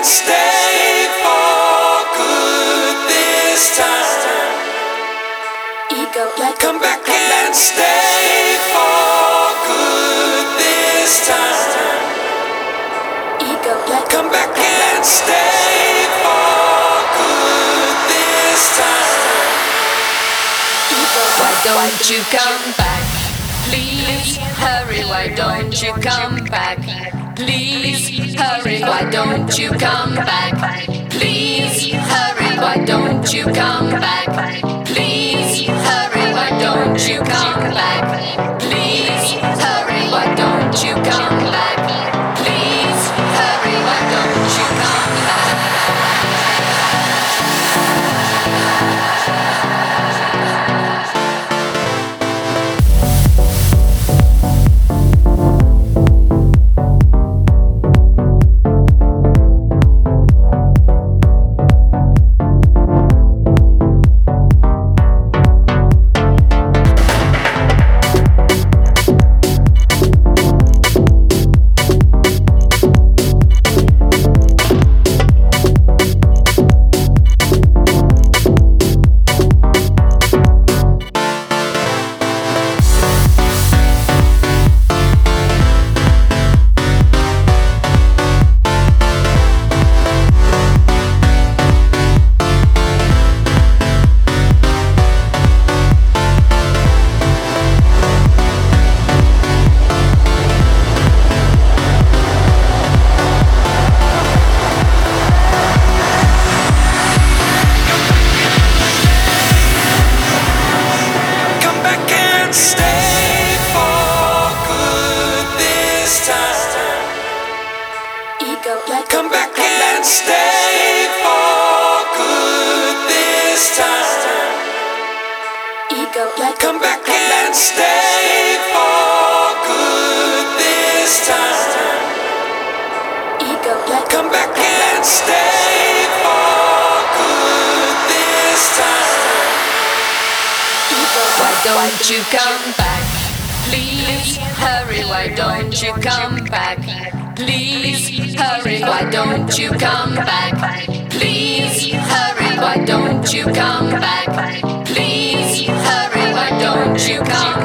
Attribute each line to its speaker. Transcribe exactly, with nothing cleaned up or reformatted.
Speaker 1: stay for good this time.
Speaker 2: Ego, let
Speaker 1: Come back and stay for good this time.
Speaker 2: Ego, let
Speaker 1: Come back and stay for good this time.
Speaker 3: Why don't you come back? Please hurry, why don't you come back? Please hurry, why don't you come back? Please hurry, why don't you come back? Please hurry, why don't you come back? Please hurry, why don't you come back? Please hurry, why don't you come back?
Speaker 1: Come back and stay for good this time.
Speaker 2: Ego, let
Speaker 1: Come back and stay for good this time.
Speaker 2: Ego, let
Speaker 1: Come back and stay for good this time.
Speaker 2: Ego, let
Speaker 1: Come back and stay for good this time.
Speaker 3: Why don't you come back? Please hurry, why don't you come back? Please hurry, why don't you come back? Please hurry, why don't you come back? Please hurry, why don't you come